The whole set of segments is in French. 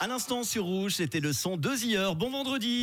À l'instant sur Rouge, c'était le son de The Year. Bon vendredi.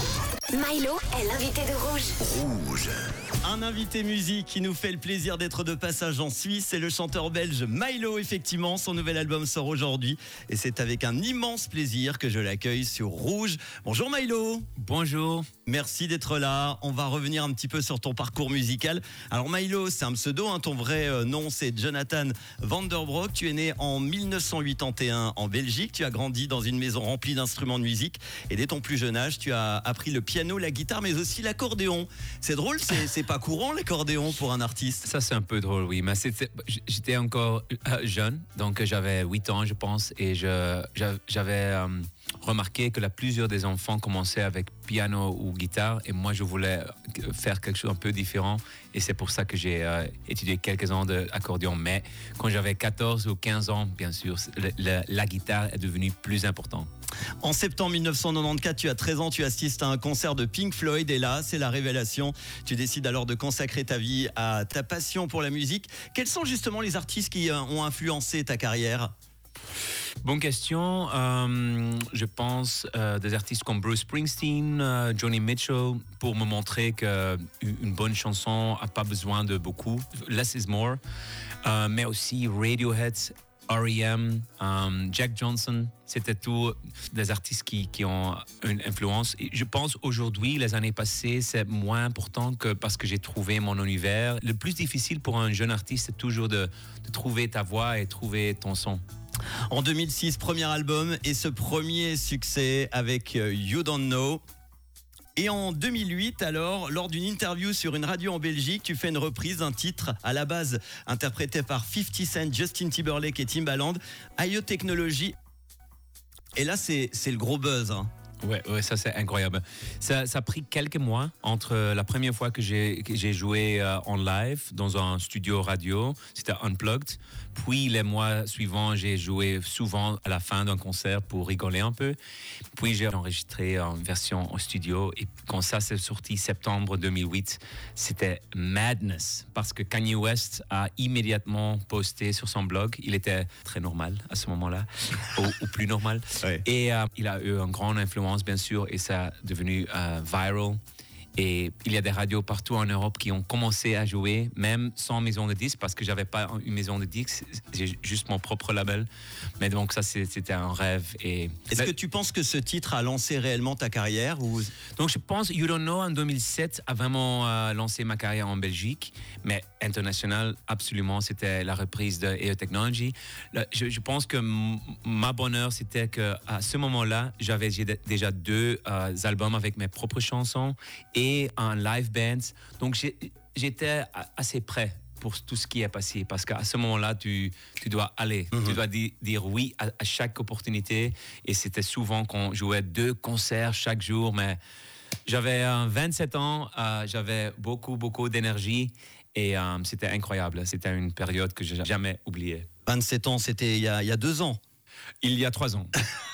Milo est l'invité de Rouge. Rouge. Un invité musique qui nous fait le plaisir d'être de passage en Suisse, c'est le chanteur belge Milo, effectivement. Son nouvel album sort aujourd'hui et c'est avec un immense plaisir que je l'accueille sur Rouge. Bonjour Milo. Bonjour. Merci d'être là. On va revenir un petit peu sur ton parcours musical. Alors Milo, c'est un pseudo, ton vrai nom c'est Jonathan van der Broek. Tu es né en 1981 en Belgique. Tu as grandi dans une maison remplie d'instruments de musique et dès ton plus jeune âge, tu as appris le piano, la guitare, mais aussi l'accordéon. C'est drôle, c'est pas courant l'accordéon pour un artiste. Ça c'est un peu drôle, oui, mais j'étais encore jeune, donc j'avais 8 ans je pense, et j'avais remarqué que plusieurs des enfants commençaient avec piano ou guitare, et moi je voulais faire quelque chose un peu différent, et c'est pour ça que j'ai étudié quelques ans d'accordéon. Mais quand j'avais 14 ou 15 ans, bien sûr, la guitare est devenue plus importante. En septembre 1994, tu as 13 ans, tu assistes à un concert de Pink Floyd et là, c'est la révélation. Tu décides alors de consacrer ta vie à ta passion pour la musique. Quels sont justement les artistes qui ont influencé ta carrière ? Bonne question. Je pense des artistes comme Bruce Springsteen, Joni Mitchell, pour me montrer qu'une bonne chanson n'a pas besoin de beaucoup. Less is more. Mais aussi Radiohead, R.E.M., Jack Johnson, c'était tous des artistes qui ont une influence. Et je pense aujourd'hui, les années passées, c'est moins important que parce que j'ai trouvé mon univers. Le plus difficile pour un jeune artiste, c'est toujours de trouver ta voix et trouver ton son. En 2006, premier album et ce premier succès avec You Don't Know. Et en 2008, alors, lors d'une interview sur une radio en Belgique, tu fais une reprise d'un titre à la base interprété par 50 Cent, Justin Timberlake et Timbaland, IO Technology. Et là, c'est le gros buzz. Ouais, ça c'est incroyable. Ça a pris quelques mois entre la première fois que j'ai joué en live dans un studio radio, c'était Unplugged. Puis les mois suivants, j'ai joué souvent à la fin d'un concert pour rigoler un peu. Puis j'ai enregistré en version en studio et quand ça s'est sorti septembre 2008, c'était madness parce que Kanye West a immédiatement posté sur son blog. Il était très normal à ce moment-là, ou plus normal. Ouais. Et il a eu une grande influence, bien sûr, et ça a devenu viral. Et il y a des radios partout en Europe qui ont commencé à jouer, même sans maison de disques, parce que j'avais pas une maison de disques, j'ai juste mon propre label. Mais donc ça, c'était un rêve. Est-ce que tu penses que ce titre a lancé réellement ta carrière ou... Donc je pense You Don't Know en 2007 a vraiment lancé ma carrière en Belgique, mais international, absolument, c'était la reprise de IO Technology. Je pense que ma bonheur, c'était qu'à ce moment-là, j'avais déjà 2 albums avec mes propres chansons et un live band. Donc j'étais assez prêt pour tout ce qui est passé, parce qu'à ce moment-là, tu dois aller, tu dois dire oui à chaque opportunité, et c'était souvent qu'on jouait 2 concerts chaque jour, mais j'avais 27 ans, j'avais beaucoup d'énergie, et c'était incroyable, c'était une période que je n'ai jamais oubliée. 27 ans, c'était il y a 2 ans. Il y a 3 ans.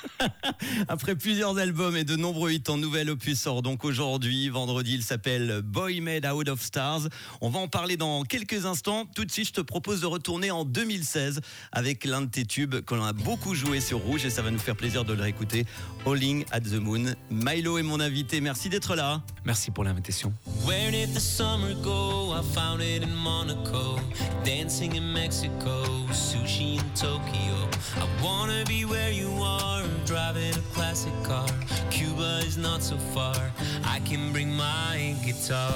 Après plusieurs albums et de nombreux hits, en nouvel opus sort donc aujourd'hui, vendredi. Il s'appelle Boy Made Out of Stars. On va en parler dans quelques instants. Tout de suite, je te propose de retourner en 2016 avec l'un de tes tubes qu'on a beaucoup joué sur Rouge et ça va nous faire plaisir de le réécouter. Howling at the Moon. Milo est mon invité. Merci d'être là. Merci pour l'invitation. Where did the summer go? I found it in Monaco, dancing in Mexico, sushi in Tokyo. I wanna be where you are, driving a classic car. Cuba is not so far, I can bring my guitar.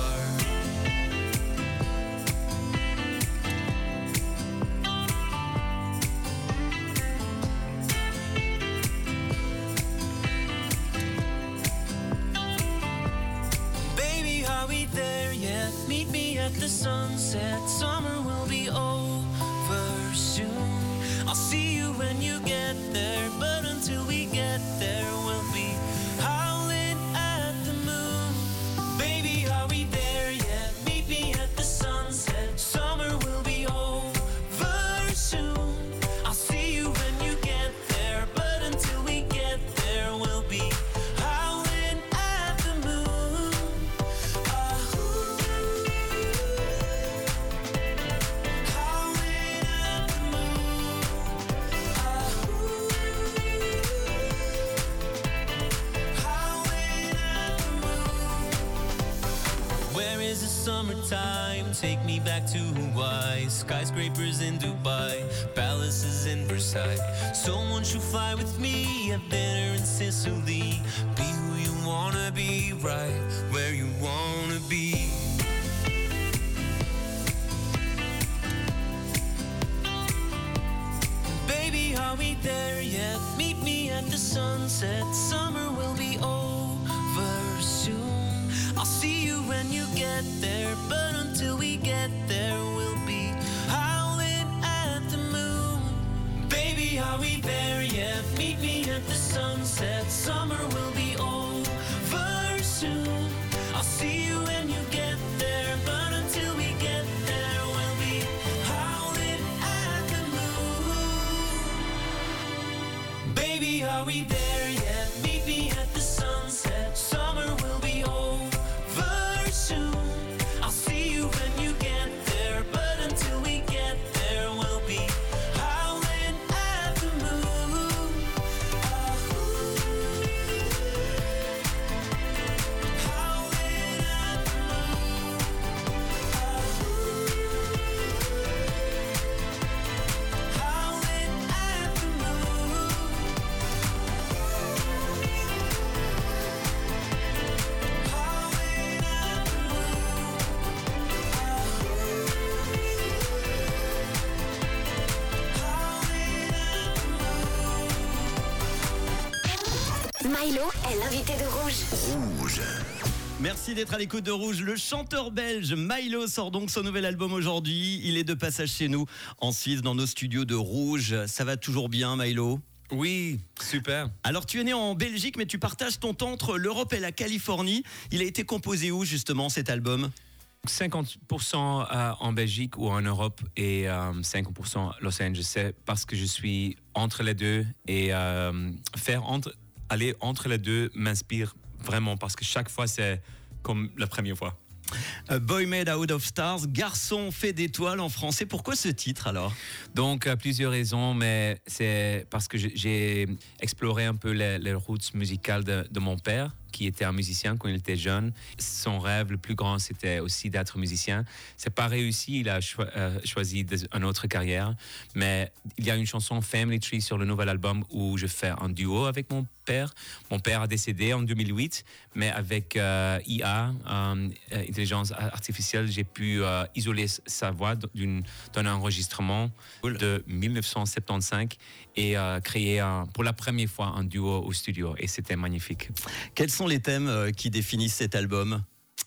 Baby, are we there yet? Meet me at the sunset. Summer will be over soon. I'll see you when you get there, but until we get there, we'll be howling at the moon. Baby, are we there yet? Meet me at the sunset. Summer will be over soon. I'll see you when you get there, but until we get there, we'll be howling at the moon. Howling at the moon. in time, take me back to Hawaii. Skyscrapers in Dubai, palaces in Versailles. So won't you fly with me, have dinner in Sicily? Be who you wanna be, right where you wanna be. Baby, are we there yet? Meet me at the sunset. Summer will be over soon. I'll see you when you get there, but until we get there, we'll be howling at the moon. Baby, are we there yet? Meet me at the sunset. Summer will be over soon. I'll see you when you get there, but until we get there, we'll be howling at the moon. Baby, are we there yet? Meet me at the sunset. Summer will be over soon. I'll see you when you get there, but until we get there, we'll be howling at the moon. Howling at the moon. Howling at the moon. Howling at the Milo est l'invité de Rouge. Merci d'être à l'écoute de Rouge. Le chanteur belge Milo sort donc son nouvel album aujourd'hui. Il est de passage chez nous en Suisse dans nos studios de Rouge. Ça va toujours bien, Milo? Oui, super. Alors tu es né en Belgique mais tu partages ton temps entre l'Europe et la Californie. Il a été composé où justement cet album? 50% en Belgique ou en Europe et 50% Los Angeles. C'est parce que je suis entre les deux et aller entre les deux m'inspire vraiment parce que chaque fois c'est comme la première fois. A Boy Made Out of Stars, garçon fait d'étoiles en français. Pourquoi ce titre alors? Donc, plusieurs raisons, mais c'est parce que j'ai exploré un peu les routes musicales de mon père, qui était un musicien quand il était jeune. Son rêve le plus grand, c'était aussi d'être musicien. C'est pas réussi, il a choisi une autre carrière. Mais il y a une chanson Family Tree sur le nouvel album où je fais un duo avec mon père. Mon père a décédé en 2008, mais avec IA, intelligence artificielle, j'ai pu isoler sa voix d'un enregistrement de 1975 et créer pour la première fois un duo au studio. Et c'était magnifique. Quels sont les thèmes qui définissent cet album?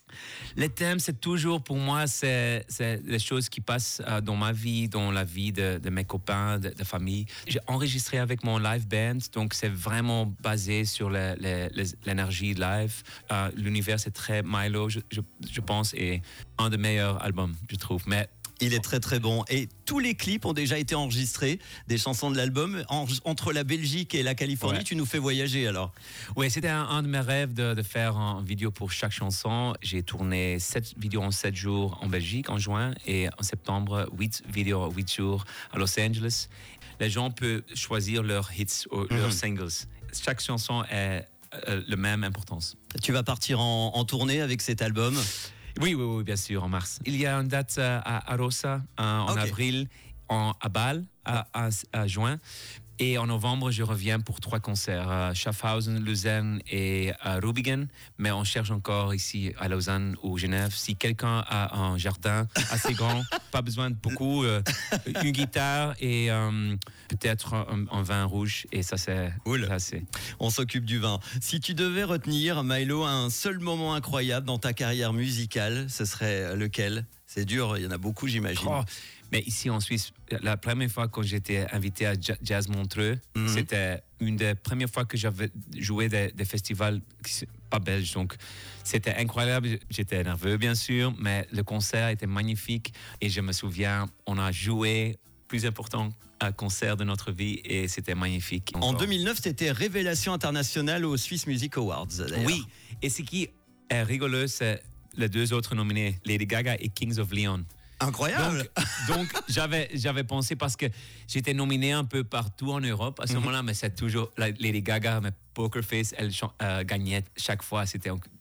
Les thèmes, c'est toujours pour moi, c'est les choses qui passent dans ma vie, dans la vie de mes copains, de famille. J'ai enregistré avec mon live band, donc c'est vraiment basé sur l'énergie live. L'univers, c'est très Milo, je pense, et un des meilleurs albums, je trouve. Mais il est très très bon. Et tous les clips ont déjà été enregistrés, des chansons de l'album. Entre la Belgique et la Californie, ouais. Tu nous fais voyager alors. Oui, c'était un de mes rêves de faire une vidéo pour chaque chanson. J'ai tourné 7 vidéos en 7 jours en Belgique en juin et en septembre 8 vidéos en 8 jours à Los Angeles. Les gens peuvent choisir leurs hits ou leurs singles. Chaque chanson a la même importance. Tu vas partir en tournée avec cet album? Oui, bien sûr, en mars. Il y a une date à Arosa en avril, à Bâle à juin. Et en novembre, je reviens pour 3 concerts, Schaffhausen, Lausanne et Rübingen. Mais on cherche encore ici à Lausanne ou Genève. Si quelqu'un a un jardin assez grand, pas besoin de beaucoup, une guitare et peut-être un vin rouge. Et ça, c'est assez. On s'occupe du vin. Si tu devais retenir, Milo, un seul moment incroyable dans ta carrière musicale, ce serait lequel? C'est dur, il y en a beaucoup, j'imagine. Mais ici en Suisse, la première fois que j'étais invité à Jazz Montreux, c'était une des premières fois que j'avais joué des festivals pas belges. Donc, c'était incroyable. J'étais nerveux, bien sûr, mais le concert était magnifique. Et je me souviens, on a joué plus important concert de notre vie et c'était magnifique. Encore. En 2009, c'était révélation internationale aux Swiss Music Awards. D'ailleurs. Oui, et ce qui est rigolo, c'est les 2 autres nominés, Lady Gaga et Kings of Leon. Incroyable. Donc j'avais pensé parce que j'étais nominé un peu partout en Europe à ce moment-là, mais c'est toujours Lady Gaga, mais Poker Face, elle gagnait chaque fois. C'était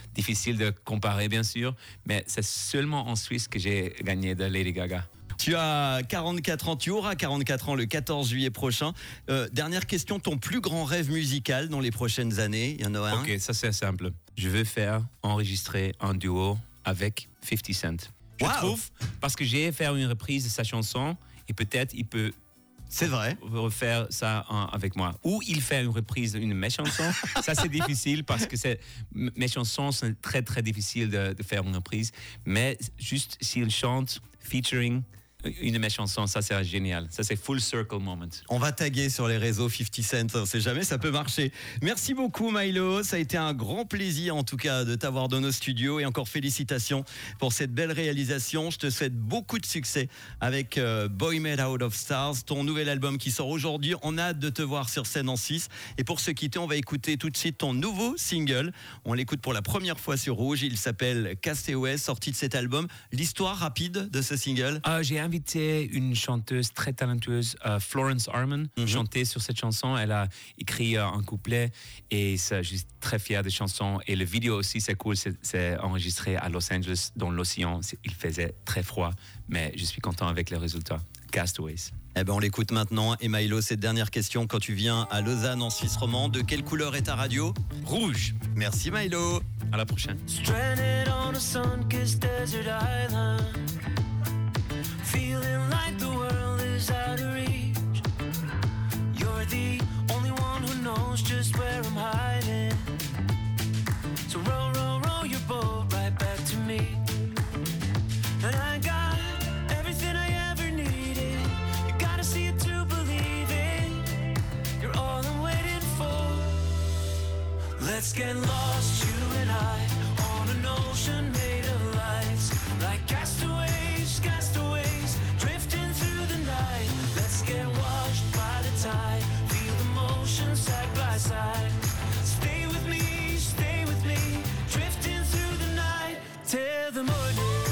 difficile de comparer, bien sûr, mais c'est seulement en Suisse que j'ai gagné de Lady Gaga. Tu as 44 ans, tu auras 44 ans le 14 juillet prochain. Dernière question, ton plus grand rêve musical dans les prochaines années, il y en a un? Ok, ça c'est simple. Je veux enregistrer un duo avec 50 Cent. Je trouve, parce que j'ai fait une reprise de sa chanson et peut-être il peut... C'est vrai. Refaire ça avec moi. Ou il fait une reprise d'une de mes chansons. Ça, c'est difficile parce que mes chansons sont très, très difficiles de faire une reprise. Mais juste s'il chante featuring une de mes chansons, ça, c'est génial. Ça, c'est full circle moment. On va taguer sur les réseaux 50 Cent, on ne sait jamais, ça peut marcher. Merci beaucoup Milo, ça a été un grand plaisir en tout cas de t'avoir dans nos studios et encore félicitations pour cette belle réalisation. Je te souhaite beaucoup de succès avec Boy Made Out of Stars, ton nouvel album qui sort aujourd'hui. On a hâte de te voir sur scène en 6. Et pour se quitter, on va écouter tout de suite ton nouveau single. On l'écoute pour la première fois sur Rouge, il s'appelle Castaway, sorti de cet album. L'histoire rapide de ce single? J'ai invité une chanteuse très talentueuse, Florence Arman, chanter sur cette chanson. Elle a écrit un couplet et je suis très fier des chansons. Et le vidéo aussi, c'est cool. C'est enregistré à Los Angeles, dans l'océan. Il faisait très froid, mais je suis content avec les résultats. Castaways. Eh ben on l'écoute maintenant. Et Milo, cette dernière question, quand tu viens à Lausanne en Suisse romande, de quelle couleur est ta radio? Rouge. Merci Milo. À la prochaine. Stranded on a sun-kissed desert island, feeling like the world is out of reach. You're the only one who knows just where I'm hiding. So row, row, row your boat right back to me. And I got everything I ever needed. You gotta see it to believe it. You're all I'm waiting for. Let's get lost, you and I, on an ocean made of lights, like castaways, castaways, drifting through the night. Let's get washed by the tide, feel the motion side by side. Stay with me, drifting through the night till the morning.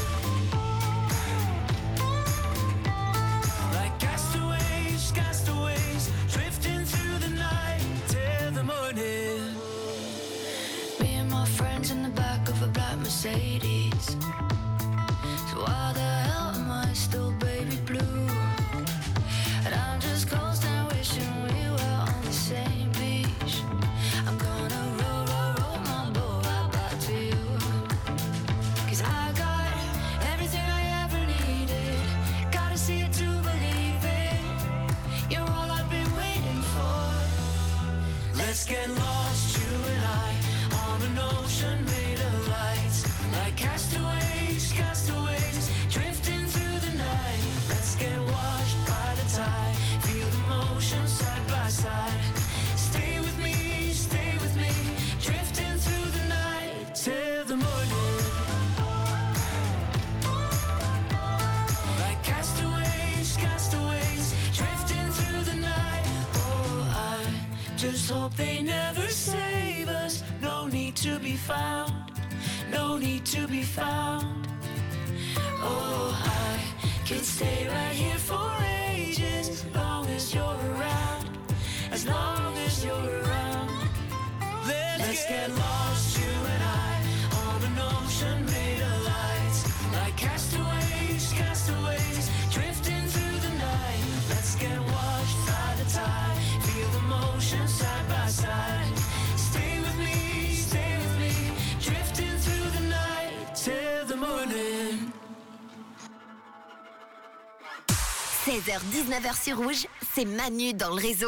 Like castaways, castaways, drifting through the night till the morning. Me and my friends in the back of a black Mercedes. So why the hell am I still baby blue? And I'm just coasting, wishing we were on the same beach. I'm gonna roll, roll, roll my boat right back to you. 'Cause I got everything I ever needed. Gotta see it to believe it. You're all I've been waiting for. Let's get lost, you and I, on an ocean made of lights, like castaways, castaways, drifting through the night. Let's get washed by the tide, feel the motion side by side. Stay with me, drifting through the night till the morning. Like castaways, castaways, drifting through the night. Oh, I just hope they never save us. No need to be found, no need to be found. Oh, I could stay right here for ages, as long as you're around, as long as you're around. Let's get lost, you and I, on an ocean made of lights, like castaways, castaways, drifting through the night. Let's get washed by the tide, feel the motion side by side. Stay with me, drifting through the night till the morning. 16h-19h sur Rouge, c'est Manu dans le réseau.